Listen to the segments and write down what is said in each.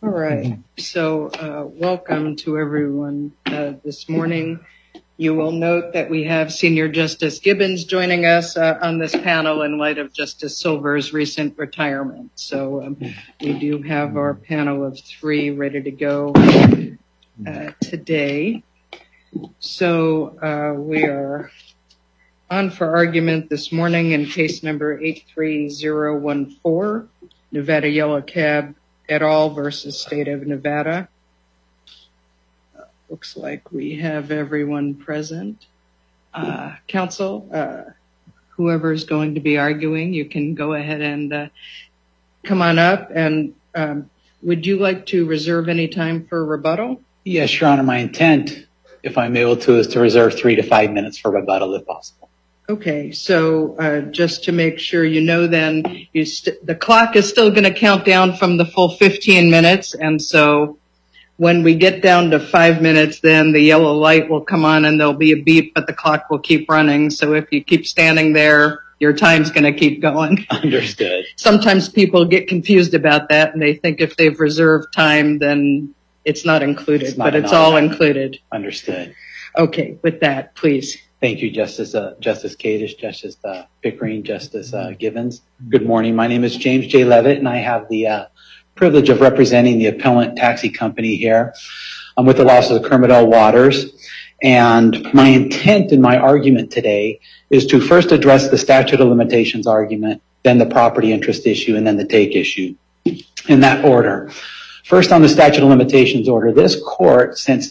All right. So welcome to everyone this morning. You will note that we have Senior Justice Gibbons joining us on this panel in light of Justice Silver's recent retirement. So we do have our panel of three ready to go today. So we are on for argument this morning in case number 83014, Nevada Yellow Cab et al. Versus State of Nevada. Looks like we have everyone present. Counsel, whoever is going to be arguing, you can go ahead and come on up. And would you like to reserve any time for rebuttal? Yes, Your Honor. My intent, if I'm able to, is to reserve 3 to 5 minutes for rebuttal if possible. Okay, so just to make sure you know then, the clock is still going to count down from the full 15 minutes, and so when we get down to 5 minutes, then the yellow light will come on and there'll be a beep, but the clock will keep running. So if you keep standing there, your time's going to keep going. Understood. Sometimes people get confused about that, and they think if they've reserved time, then it's not included, but it's all included. Understood. Okay, with that, please. Thank you, Justice Kadish, Justice Pickering, Justice Gibbons. Good morning. My name is James J. Levitt, and I have the privilege of representing the appellant taxi company here. I'm with the law office of Kermit L. Waters, and my intent in my argument today is to first address the statute of limitations argument, then the property interest issue, and then the take issue, in that order. First, on the statute of limitations order, this court since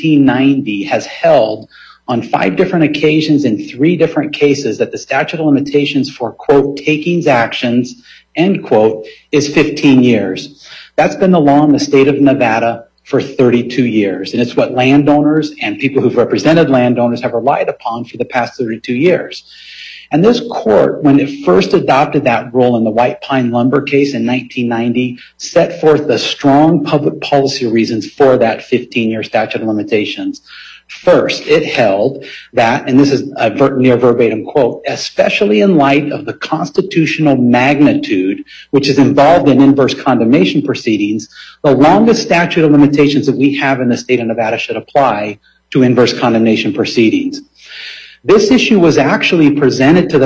1990 has held on 5 different occasions in 3 different cases that the statute of limitations for, quote, takings actions, end quote, is 15 years. That's been the law in the state of Nevada for 32 years. And it's what landowners and people who've represented landowners have relied upon for the past 32 years. And this court, when it first adopted that rule in the White Pine Lumber case in 1990, set forth the strong public policy reasons for that 15-year statute of limitations. First, it held that, and this is a near verbatim quote, especially in light of the constitutional magnitude which is involved in inverse condemnation proceedings, the longest statute of limitations that we have in the state of Nevada should apply to inverse condemnation proceedings. This issue was actually presented to the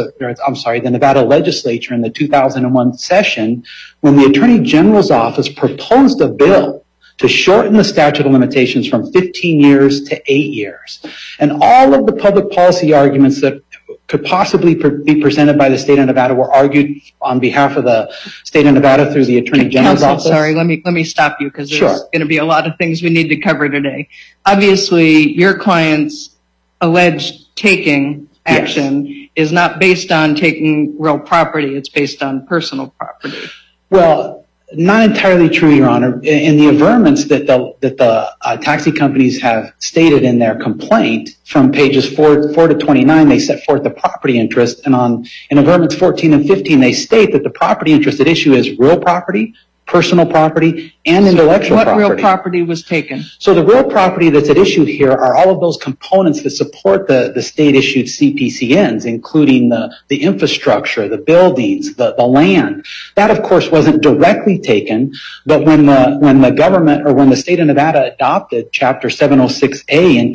Nevada legislature in the 2001 session when the Attorney General's office proposed a bill to shorten the statute of limitations from 15 years to 8 years. And all of the public policy arguments that could possibly be presented by the state of Nevada were argued on behalf of the state of Nevada through the Attorney General's office. Sorry, let me stop you because there's going to be a lot of things we need to cover today. Obviously, your client's alleged taking action is not based on taking real property. It's based on personal property. Well, not entirely true, Your Honor. In the averments that the taxi companies have stated in their complaint, from pages 4 to 29, they set forth the property interest, and in averments 14 and 15, they state that the property interest at issue is real property, personal property, and intellectual property. What real property was taken? So the real property that's at issue here are all of those components that support the state-issued CPCNs, including the infrastructure, the buildings, the land. That, of course, wasn't directly taken, but when the government or when the state of Nevada adopted Chapter 706A in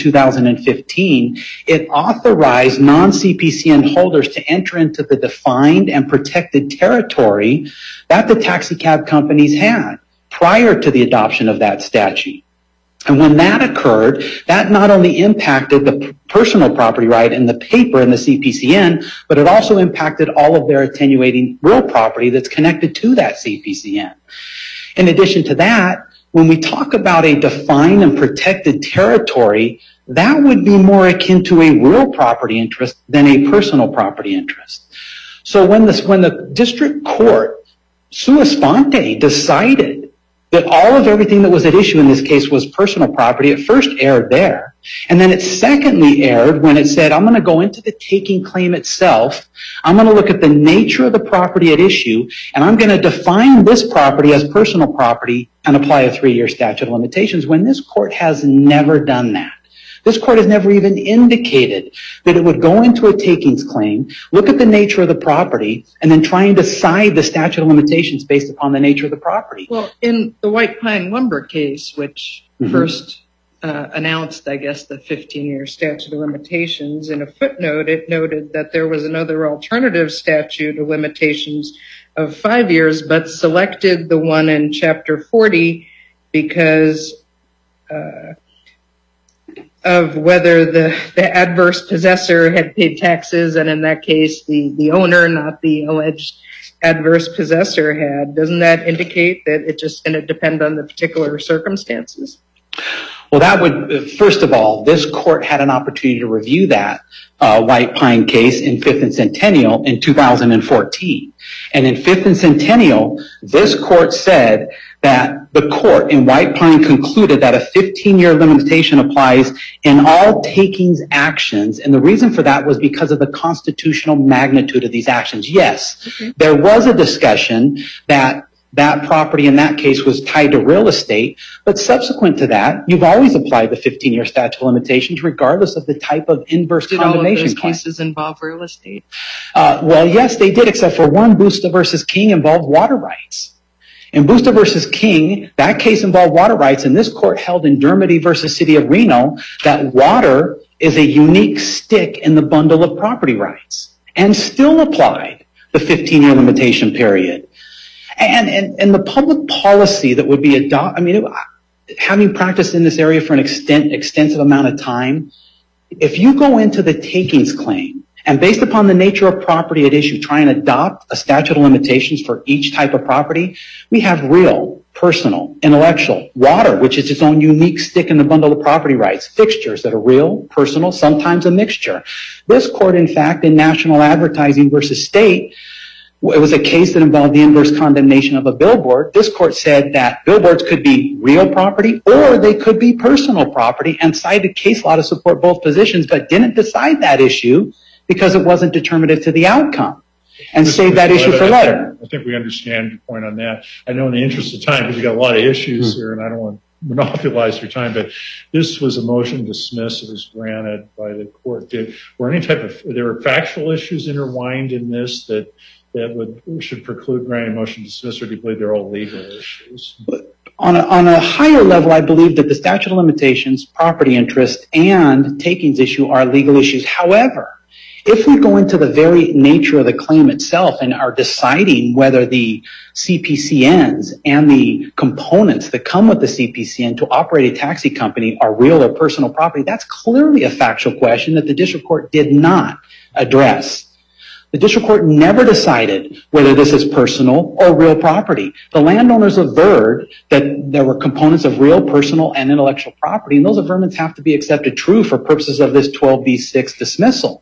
2015, it authorized non-CPCN holders to enter into the defined and protected territory that the taxi cab companies had prior to the adoption of that statute. And when that occurred, that not only impacted the personal property right in the paper in the CPCN, but it also impacted all of their attenuating real property that's connected to that CPCN. In addition to that, when we talk about a defined and protected territory, that would be more akin to a real property interest than a personal property interest. So when the district court sua sponte decided that all of everything that was at issue in this case was personal property, it first erred there. And then it secondly erred when it said, I'm going to go into the taking claim itself. I'm going to look at the nature of the property at issue, and I'm going to define this property as personal property and apply a 3-year statute of limitations when this court has never done that. This court has never even indicated that it would go into a takings claim, look at the nature of the property, and then try and decide the statute of limitations based upon the nature of the property. Well, in the White Pine Lumber case, which first announced, I guess, the 15-year statute of limitations, in a footnote, it noted that there was another alternative statute of limitations of 5 years, but selected the one in Chapter 40 because of whether the adverse possessor had paid taxes, and in that case, the owner, not the alleged adverse possessor, had. Doesn't that indicate that it's just going to depend on the particular circumstances? Well, that would, first of all, this court had an opportunity to review that White Pine case in Fifth and Centennial in 2014. And in Fifth and Centennial, this court said that the court in White Pine concluded that a 15-year limitation applies in all takings actions. And the reason for that was because of the constitutional magnitude of these actions. Yes, there was a discussion that property in that case was tied to real estate, but subsequent to that, you've always applied the 15-year statute of limitations regardless of the type of inverse condemnation claim. Did all of those cases involve real estate? Well, yes, they did, except for one. Busta versus King involved water rights. In Busta versus King, that case involved water rights, and this court held in Dermody versus City of Reno that water is a unique stick in the bundle of property rights, and still applied the 15-year limitation period. And the public policy that would be adopted, I mean, having practiced in this area for an extensive amount of time, if you go into the takings claim and based upon the nature of property at issue, try and adopt a statute of limitations for each type of property, we have real, personal, intellectual, water, which is its own unique stick in the bundle of property rights, fixtures that are real, personal, sometimes a mixture. This court, in fact, in National Advertising versus State, it was a case that involved the inverse condemnation of a billboard. This court said that billboards could be real property or they could be personal property and cited case law to support both positions, but didn't decide that issue because it wasn't determinative to the outcome and saved that issue for later. I think we understand your point on that. I know in the interest of time, because you've got a lot of issues here and I don't want to monopolize your time, but this was a motion to dismiss. It was granted by the court. There were factual issues intertwined in this that should preclude granting motion to dismiss, or do you believe they're all legal issues? On a higher level, I believe that the statute of limitations, property interest, and takings issue are legal issues. However, if we go into the very nature of the claim itself and are deciding whether the CPCNs and the components that come with the CPCN to operate a taxi company are real or personal property, that's clearly a factual question that the district court did not address. The district court never decided whether this is personal or real property. The landowners averred that there were components of real, personal, and intellectual property, and those averments have to be accepted true for purposes of this 12b6 dismissal.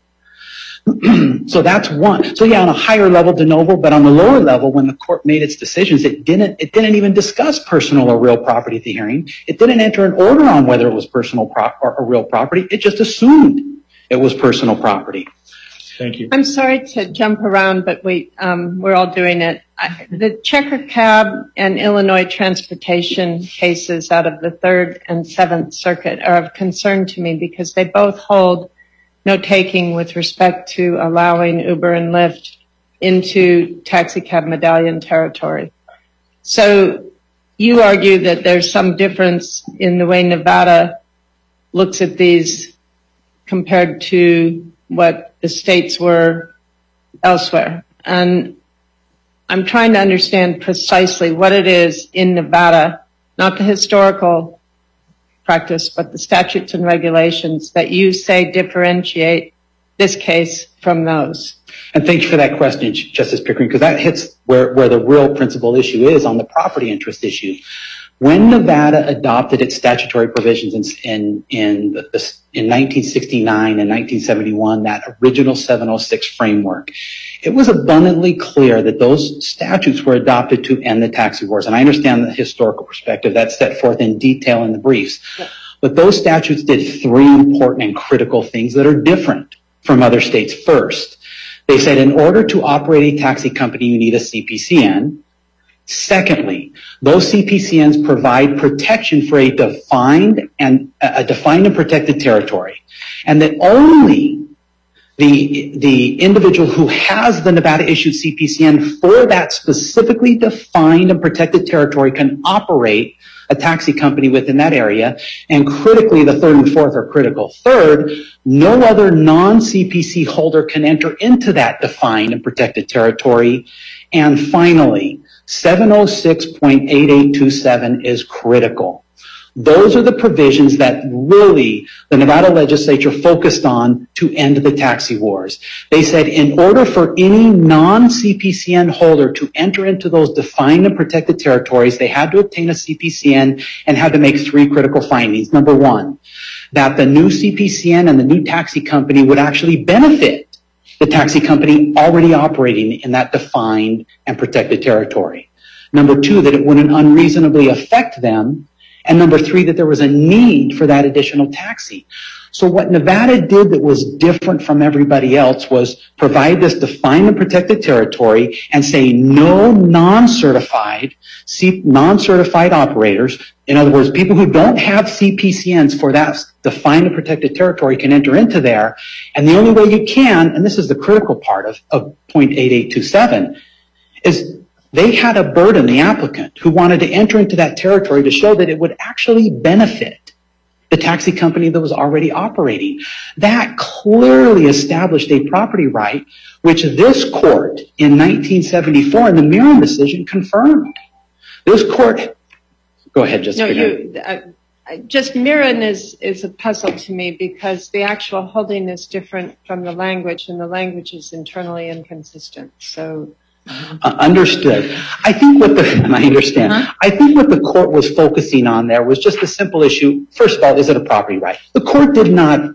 So that's one. So yeah, on a higher level, de novo, but on the lower level, when the court made its decisions, it didn't even discuss personal or real property at the hearing. It didn't enter an order on whether it was personal or real property. It just assumed it was personal property. Thank you. I'm sorry to jump around, but we're all doing it. The Checker Cab and Illinois transportation cases out of the 3rd and 7th Circuit are of concern to me because they both hold no taking with respect to allowing Uber and Lyft into taxi cab medallion territory. So you argue that there's some difference in the way Nevada looks at these compared to what the states were elsewhere. And I'm trying to understand precisely what it is in Nevada, not the historical practice, but the statutes and regulations that you say differentiate this case from those. And thank you for that question, Justice Pickering, because that hits where the real principal issue is on the property interest issue. When Nevada adopted its statutory provisions in 1969 and 1971, that original 706 framework, it was abundantly clear that those statutes were adopted to end the taxi wars. And I understand the historical perspective that's set forth in detail in the briefs. But those statutes did 3 important and critical things that are different from other states. First, they said in order to operate a taxi company, you need a CPCN. Secondly, Those CPCNs provide protection for a defined and protected territory, and that only the individual who has the Nevada issued CPCN for that specifically defined and protected territory can operate a taxi company within that area. And critically, the third and fourth are critical. Third, no other non-CPC holder can enter into that defined and protected territory. And finally, 706.8827 is critical. Those are the provisions that really the Nevada legislature focused on to end the taxi wars. They said in order for any non-CPCN holder to enter into those defined and protected territories, they had to obtain a CPCN and had to make three critical findings. Number one, that the new CPCN and the new taxi company would actually benefit the taxi company already operating in that defined and protected territory. Number two, that it wouldn't unreasonably affect them. And number three, that there was a need for that additional taxi. So what Nevada did that was different from everybody else was provide this defined and protected territory and say no non-certified operators, in other words, people who don't have CPCNs for that defined and protected territory can enter into there. And the only way you can, and this is the critical part of .8827, is they had a burden, the applicant, who wanted to enter into that territory to show that it would actually benefit the taxi company that was already operating. That clearly established a property right, which this court in 1974 in the Mirren decision confirmed. This court, go ahead, Jessica. Just Mirren is a puzzle to me because the actual holding is different from the language, and the language is internally inconsistent. So. Understood. I think what the court was focusing on there was just a simple issue. First of all, is it a property right? This court did not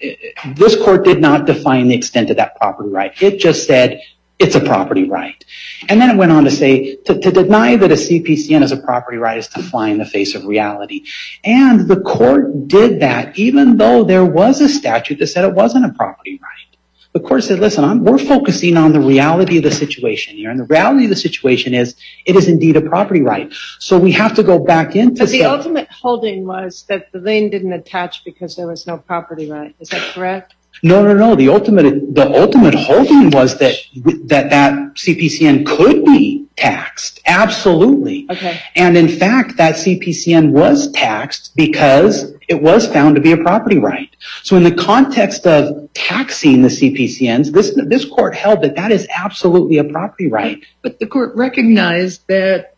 define the extent of that property right. It just said it's a property right. And then it went on to say to deny that a CPCN is a property right is to fly in the face of reality. And the court did that even though there was a statute that said it wasn't a property right. The court said, listen, we're focusing on the reality of the situation here. And the reality of the situation is it is indeed a property right. So we have to go back into... But the ultimate holding was that the lien didn't attach because there was no property right. Is that correct? No. The ultimate holding was that CPCN could be taxed. Absolutely. Okay. And in fact, that CPCN was taxed because it was found to be a property right. So in the context of taxing the CPCNs, this court held that is absolutely a property right. But the court recognized that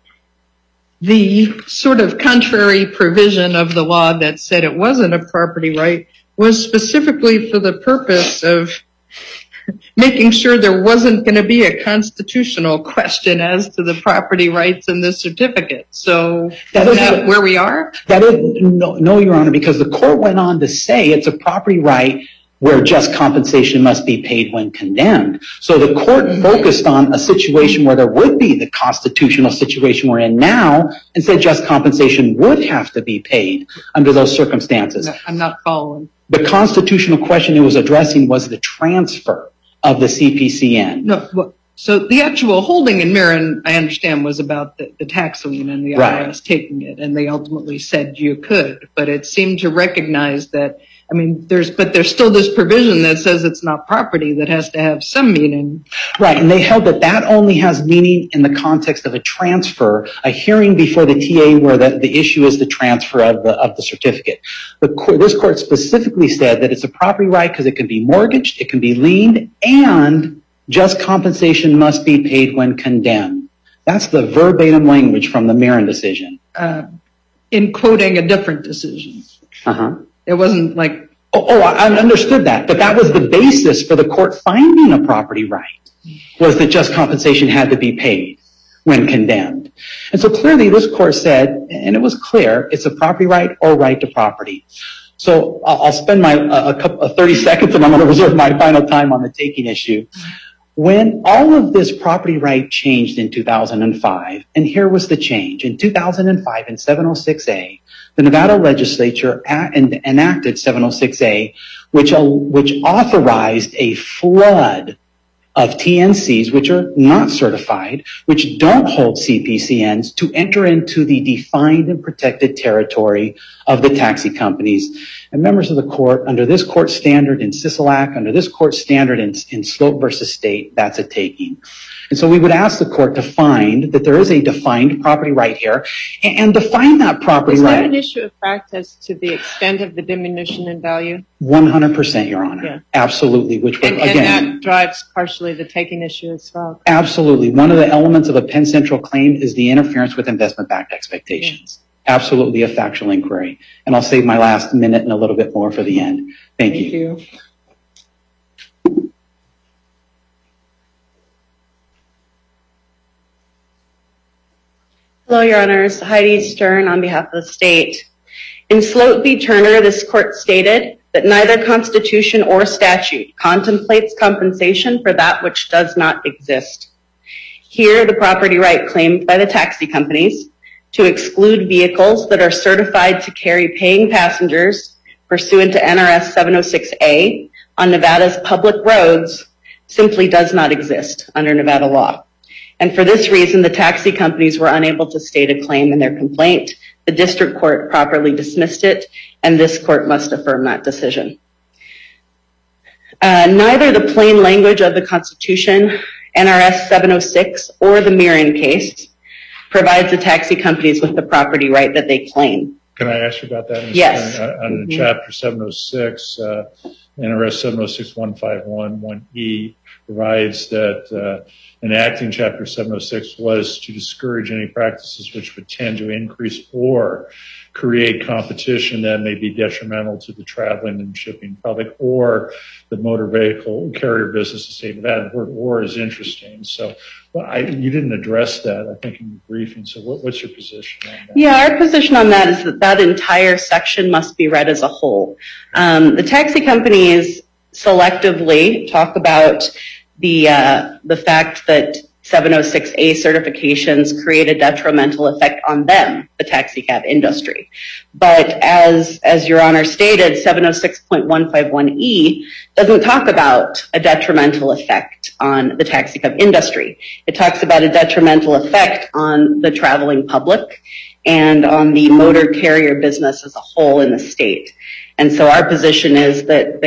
the sort of contrary provision of the law that said it wasn't a property right was specifically for the purpose of making sure there wasn't going to be a constitutional question as to the property rights in the certificate. So is that where we are? No, Your Honor, because the court went on to say it's a property right where just compensation must be paid when condemned. So the court focused on a situation where there would be the constitutional situation we're in now and said just compensation would have to be paid under those circumstances. No, I'm not following. The constitutional question it was addressing was the transfer of the CPCN. No, so the actual holding in Mirren, I understand, was about the tax lien and the IRS taking it, and they ultimately said you could. But it seemed to recognize that, I mean, there's still this provision that says it's not property that has to have some meaning. Right, and they held that only has meaning in the context of a transfer, a hearing before the TA where the issue is the transfer of the certificate. This court specifically said that it's a property right because it can be mortgaged, it can be liened, and just compensation must be paid when condemned. That's the verbatim language from the Mirren decision. In quoting a different decision. It wasn't like... I understood that. But that was the basis for the court finding a property right, was that just compensation had to be paid when condemned. And so clearly this court said, and it was clear, it's a property right or right to property. So I'll spend my 30 seconds and I'm going to reserve my final time on the taking issue. When all of this property right changed in 2005, and here was the change. In 2005, in 706A, the Nevada legislature enacted 706A, which authorized a flood of TNCs, which are not certified, which don't hold CPCNs, to enter into the defined and protected territory of the taxi companies. And members of the court, under this court standard in Sisolak, under this court standard in Sloat versus State, that's a taking. And so we would ask the court to find that there is a defined property right here and define that property right. Is there an issue of fact as to the extent of the diminution in value? 100%, Your Honor. Yeah. Absolutely. Which would, and that drives partially the taking issue as well. Absolutely. One of the elements of a Penn Central claim is the interference with investment-backed expectations. Yeah. Absolutely a factual inquiry. And I'll save my last minute and a little bit more for the end. Thank you. Hello, Your Honors. Heidi Stern on behalf of the state. In Sloat v. Turner, this court stated that neither constitution or statute contemplates compensation for that which does not exist. Here, the property right claimed by the taxi companies to exclude vehicles that are certified to carry paying passengers pursuant to NRS 706A on Nevada's public roads simply does not exist under Nevada law. And for this reason, the taxi companies were unable to state a claim in their complaint. The district court properly dismissed it, and this court must affirm that decision. Neither the plain language of the Constitution, NRS 706, or the Mirren case provides the taxi companies with the property right that they claim. Can I ask you about that? Yes. Under Chapter 706, NRS 706-151-1E provides that enacting Chapter 706 was to discourage any practices which would tend to increase or create competition that may be detrimental to the traveling and shipping public or the motor vehicle carrier business to say that. The word "or" is interesting. So you didn't address that, I think, in the briefing. So what's your position on that? Yeah, our position on that is that entire section must be read as a whole. The taxi companies selectively talk about the fact that 706A certifications create a detrimental effect on them, the taxi cab industry. But as Your Honor stated, 706.151E doesn't talk about a detrimental effect on the taxi cab industry. It talks about a detrimental effect on the traveling public and on the motor carrier business as a whole in the state. And so our position is that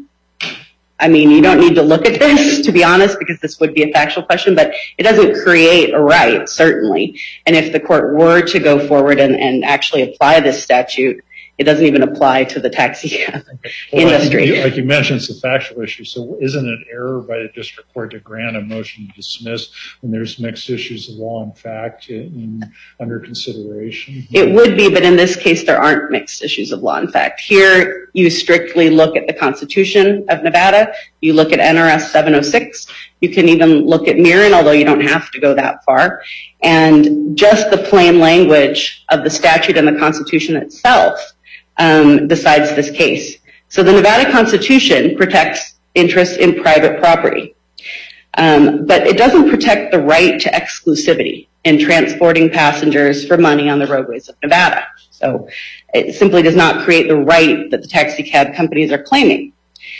you don't need to look at this, to be honest, because this would be a factual question, but it doesn't create a right, certainly. And if the court were to go forward and actually apply this statute, it doesn't even apply to the taxi cab industry. Like you mentioned, it's a factual issue. So isn't it error by the district court to grant a motion to dismiss when there's mixed issues of law and fact under consideration? It would be, but in this case, there aren't mixed issues of law and fact. Here, you strictly look at the Constitution of Nevada. You look at NRS 706. You can even look at Mirren, although you don't have to go that far. And just the plain language of the statute and the Constitution itself decides this case. So the Nevada Constitution protects interest in private property, but it doesn't protect the right to exclusivity in transporting passengers for money on the roadways of Nevada. So it simply does not create the right that the taxi cab companies are claiming.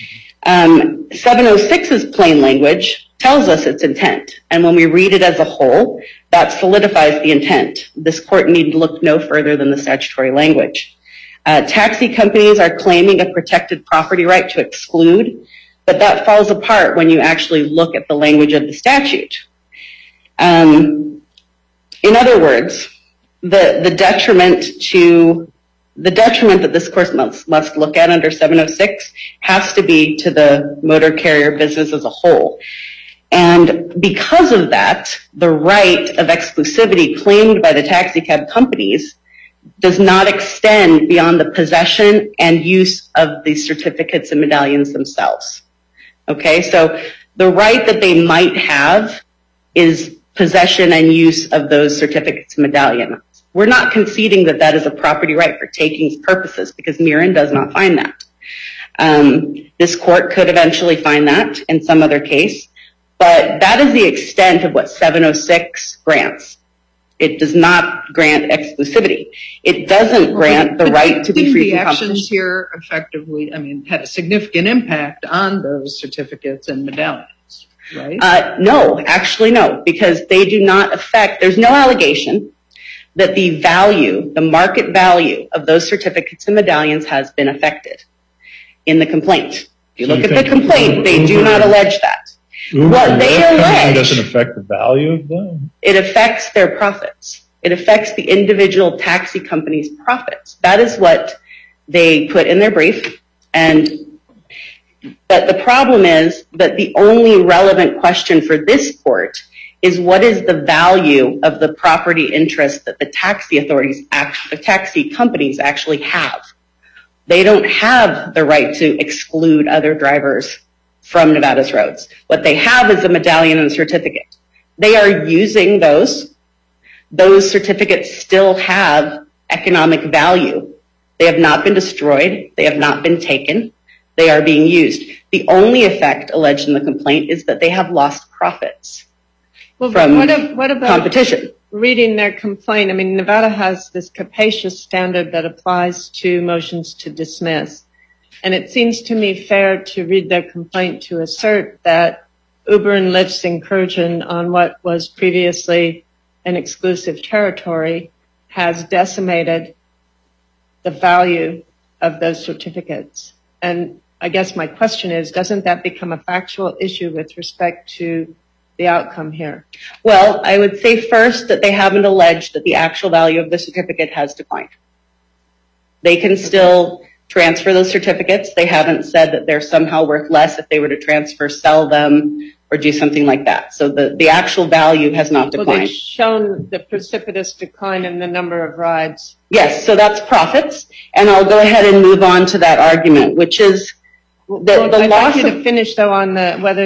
706's plain language tells us its intent, and when we read it as a whole, that solidifies the intent. This court need look no further than the statutory language. Taxi companies are claiming a protected property right to exclude, but that falls apart when you actually look at the language of the statute. In other words, the detriment that this court must look at under 706 has to be to the motor carrier business as a whole. And because of that, the right of exclusivity claimed by the taxi cab companies does not extend beyond the possession and use of the certificates and medallions themselves. Okay, so the right that they might have is possession and use of those certificates and medallions. We're not conceding that that is a property right for takings purposes because Mirren does not find that. This court could eventually find that in some other case, but that is the extent of what 706 grants. It does not grant exclusivity. It doesn't grant the right to be free from competition. The actions here effectively, had a significant impact on those certificates and medallions. right? No, actually no, because they do not affect, there's no allegation that the value, the market value of those certificates and medallions has been affected in the complaint. If you look at the complaint, they do not allege that. What they allege doesn't affect the value of them. It affects their profits. It affects the individual taxi company's profits. That is what they put in their brief. But the problem is that the only relevant question for this court is what is the value of the property interest that the taxi authorities, the taxi companies actually have. They don't have the right to exclude other drivers from Nevada's roads. What they have is a medallion and a certificate. They are using those. Those certificates still have economic value. They have not been destroyed. They have not been taken. They are being used. The only effect alleged in the complaint is that they have lost profits from what about competition. Reading their complaint, I mean, Nevada has this capacious standard that applies to motions to dismiss. And it seems to me fair to read their complaint to assert that Uber and Lyft's incursion on what was previously an exclusive territory has decimated the value of those certificates. And I guess my question is, doesn't that become a factual issue with respect to the outcome here? Well, I would say first that they haven't alleged that the actual value of the certificate has declined. They can still transfer those certificates. They haven't said that they're somehow worth less if they were to transfer, sell them, or do something like that. So the actual value has not declined. Well, they've shown the precipitous decline in the number of rides. Yes, so that's profits. And I'll go ahead and move on to that argument, which is that the I'd loss like you of... to finish, though, on whether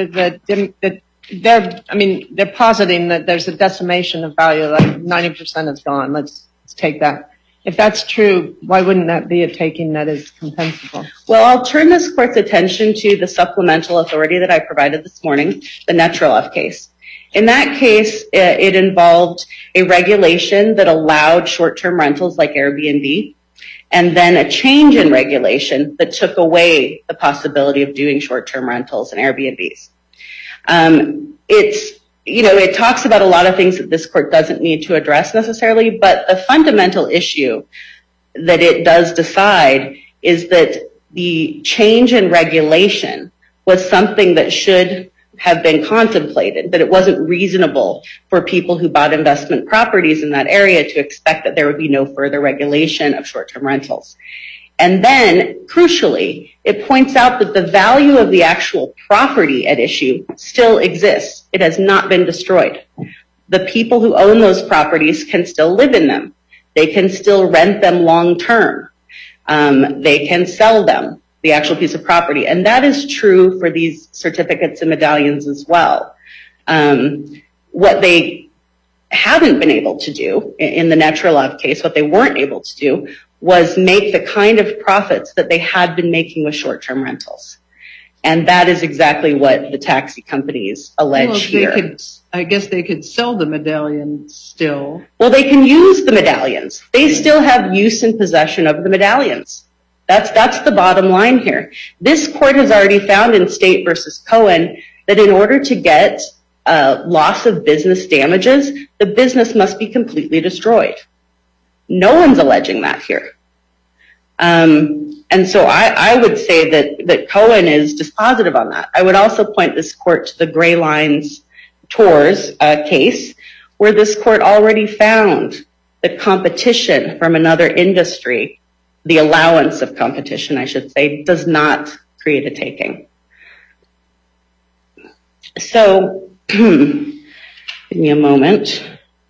they're positing that there's a decimation of value, like 90% is gone. Let's take that. If that's true, why wouldn't that be a taking that is compensable? Well, I'll turn this court's attention to the supplemental authority that I provided this morning, the Netrolov case. In that case, it involved a regulation that allowed short-term rentals like Airbnb, and then a change in regulation that took away the possibility of doing short-term rentals and Airbnbs. It talks about a lot of things that this court doesn't need to address necessarily, but the fundamental issue that it does decide is that the change in regulation was something that should have been contemplated, that it wasn't reasonable for people who bought investment properties in that area to expect that there would be no further regulation of short-term rentals. And then, crucially, it points out that the value of the actual property at issue still exists. It has not been destroyed. The people who own those properties can still live in them. They can still rent them long-term. They can sell them, the actual piece of property. And that is true for these certificates and medallions as well. What they haven't been able to do in the Netrolov case, what they weren't able to do, was make the kind of profits that they had been making with short-term rentals. And that is exactly what the taxi companies allege here. I guess they could sell the medallions still. Well, they can use the medallions. They still have use and possession of the medallions. That's the bottom line here. This court has already found in State versus Cohen that in order to get loss of business damages, the business must be completely destroyed. No one's alleging that here. And so I would say that Cohen is dispositive on that. I would also point this court to the Gray Lines Tours case, where this court already found that competition from another industry, the allowance of competition, I should say, does not create a taking. So, give me a moment.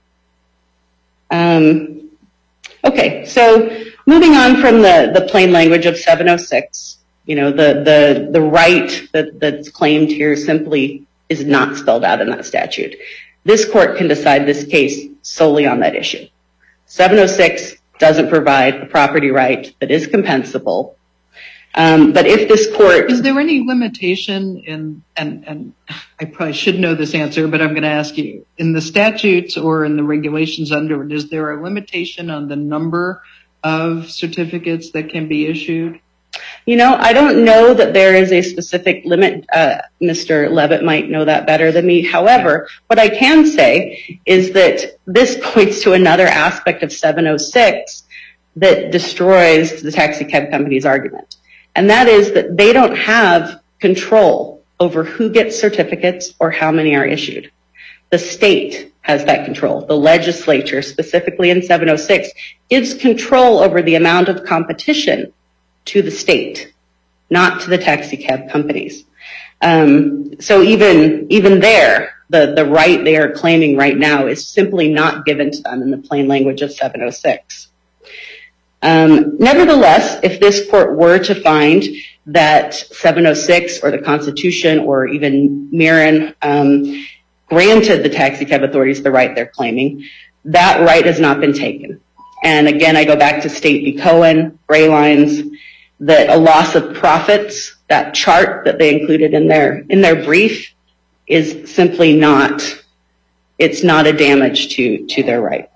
Okay, so moving on from the plain language of 706, the right that's claimed here simply is not spelled out in that statute. This court can decide this case solely on that issue. 706 doesn't provide a property right that is compensable. But if this court... Is there any limitation in, and I probably should know this answer, but I'm going to ask you, in the statutes or in the regulations under it, is there a limitation on the number of certificates that can be issued? I don't know that there is a specific limit. Mr. Levitt might know that better than me. However, what I can say is that this points to another aspect of 706 that destroys the taxi cab company's argument. And that is that they don't have control over who gets certificates or how many are issued. The state has that control. The legislature, specifically in 706, gives control over the amount of competition to the state, not to the taxi cab companies. So even there, the right they are claiming right now is simply not given to them in the plain language of 706. Nevertheless, if this court were to find that 706 or the Constitution or even Mirren granted the taxi cab authorities the right they're claiming, that right has not been taken. And again, I go back to State v. Cohen, Gray Lines, that a loss of profits, that chart that they included in their brief, is simply not, it's not a damage to their right.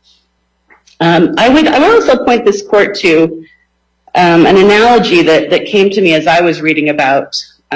I would also point this court to an analogy that came to me as I was reading about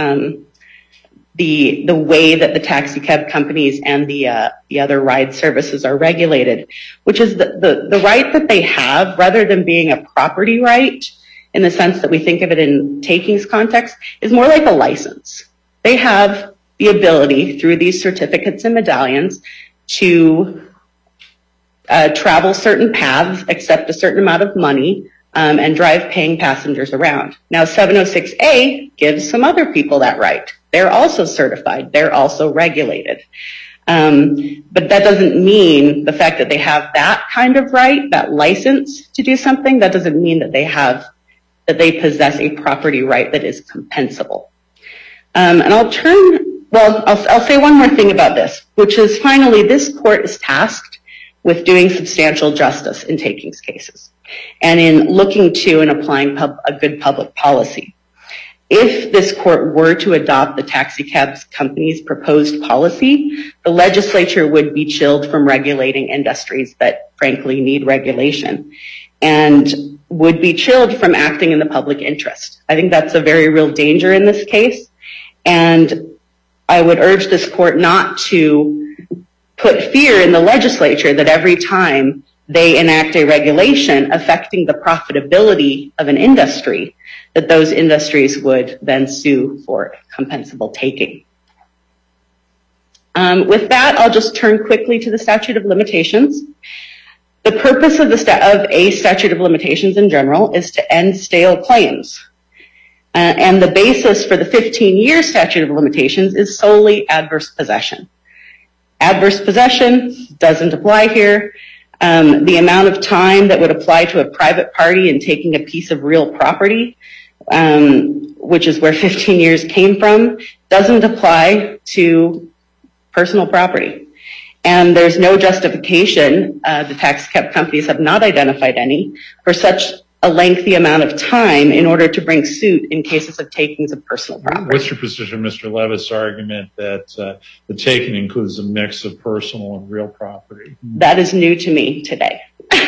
the way that the taxi cab companies and the other ride services are regulated, which is the right that they have, rather than being a property right in the sense that we think of it in takings context, is more like a license. They have the ability through these certificates and medallions to travel certain paths, accept a certain amount of money, and drive paying passengers around. Now, 706A gives some other people that right. They're also certified. They're also regulated. But that doesn't mean the fact that they have that kind of right, that license to do something, that doesn't mean that they possess a property right that is compensable. And I'll say one more thing about this, which is finally this court is tasked with doing substantial justice in takings cases and in looking to and applying a good public policy. If this court were to adopt the taxi cab company's proposed policy, the legislature would be chilled from regulating industries that frankly need regulation and would be chilled from acting in the public interest. I think that's a very real danger in this case, and I would urge this court not to put fear in the legislature that every time they enact a regulation affecting the profitability of an industry, that those industries would then sue for compensable taking. With that, I'll just turn quickly to the statute of limitations. The purpose of a statute of limitations in general is to end stale claims. And the basis for the 15-year statute of limitations is solely adverse possession. Adverse possession doesn't apply here. The amount of time that would apply to a private party in taking a piece of real property, which is where 15 years came from, doesn't apply to personal property. And there's no justification, the tax cab companies have not identified any, for such a lengthy amount of time in order to bring suit in cases of takings of personal property. What's your position, Mr. Levitt's argument that the taking includes a mix of personal and real property? That is new to me today.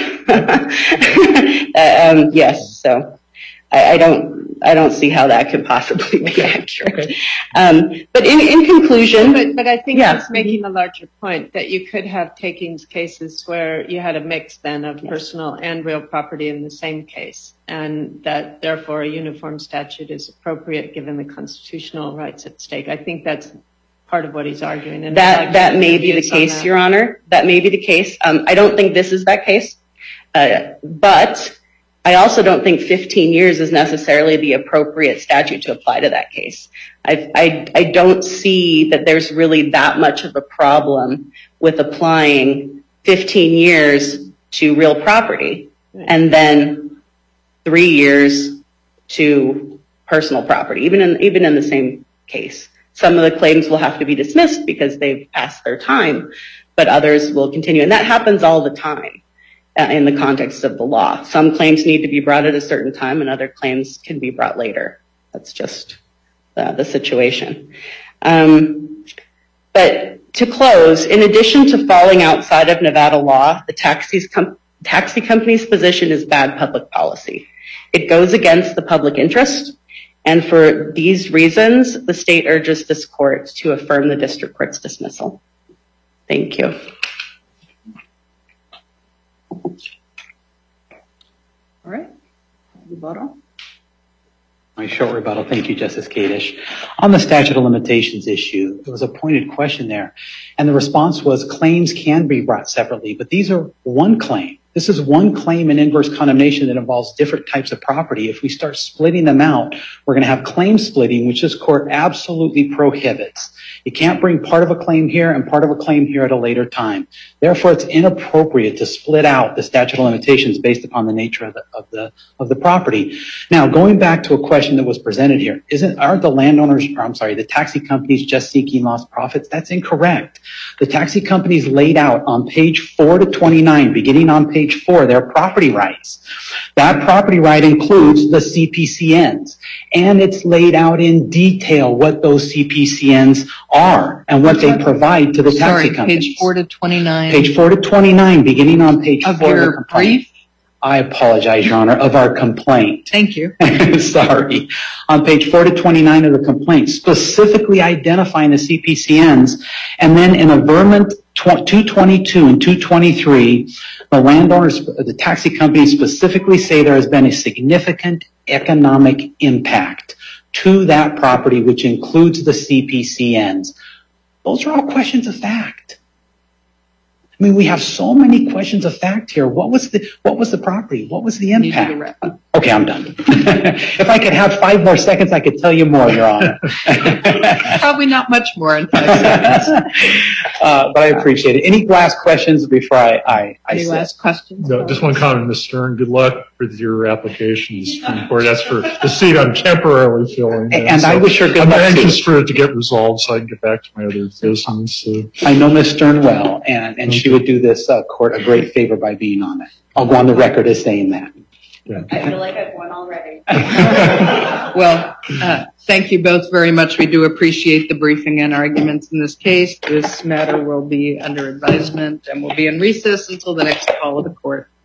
Yes, so I don't see how that could possibly be accurate. Okay. But in conclusion, but I think it's making a larger point that you could have takings cases where you had a mix then of personal and real property in the same case, and that therefore a uniform statute is appropriate given the constitutional rights at stake. I think that's part of what he's arguing. And that may be the case, Your Honor. That may be the case. I don't think this is that case, but I also don't think 15 years is necessarily the appropriate statute to apply to that case. I don't see that there's really that much of a problem with applying 15 years to real property and then 3 years to personal property, even in the same case. Some of the claims will have to be dismissed because they've passed their time, but others will continue. And that happens all the time. In the context of the law. Some claims need to be brought at a certain time and other claims can be brought later. That's just the situation. But to close, in addition to falling outside of Nevada law, the taxi company's position is bad public policy. It goes against the public interest, and for these reasons, the state urges this court to affirm the district court's dismissal. Thank you. All right. Rebuttal. My short rebuttal. Thank you, Justice Kadish. On the statute of limitations issue, there was a pointed question there, and the response was claims can be brought separately, but these are one claim. This is one claim in inverse condemnation that involves different types of property. If we start splitting them out, we're going to have claim splitting, which this court absolutely prohibits. You can't bring part of a claim here and part of a claim here at a later time. Therefore, it's inappropriate to split out the statute of limitations based upon the nature of the property. Now, going back to a question that was presented here, aren't the taxi companies just seeking lost profits? That's incorrect. The taxi companies laid out on page 4 to 29, beginning on page 4, their property rights. That property right includes the CPCNs, and it's laid out in detail what those CPCNs are and what they provide to the taxi companies. Page 4 to 29. Page 4 to 29, beginning on page 4 of your brief. I apologize, Your Honor, of our complaint. Thank you. Sorry. On page 4 to 29 of the complaint, specifically identifying the CPCNs, and then in averment 222 and 223, the landowners, the taxi companies specifically say there has been a significant economic impact to that property, which includes the CPCNs. Those are all questions of fact. I mean, we have so many questions of fact here. What was the property? What was the impact? Okay, I'm done. If I could have 5 more seconds, I could tell you more, Your Honor. Probably not much more in 5 seconds. But I appreciate it. Any last questions before I Any last questions? No, just one comment, Ms. Stern. Good luck with your application to the Supreme Court. That's for the seat I'm temporarily filling. And I wish her good luck. I'm anxious for it to get resolved so I can get back to my other business. I know Ms. Stern well, and she would do this court a great favor by being on it. I'll go on the record as saying that. Yeah. I feel like I've won already. Well, thank you both very much. We do appreciate the briefing and arguments in this case. This matter will be under advisement and will be in recess until the next call of the court.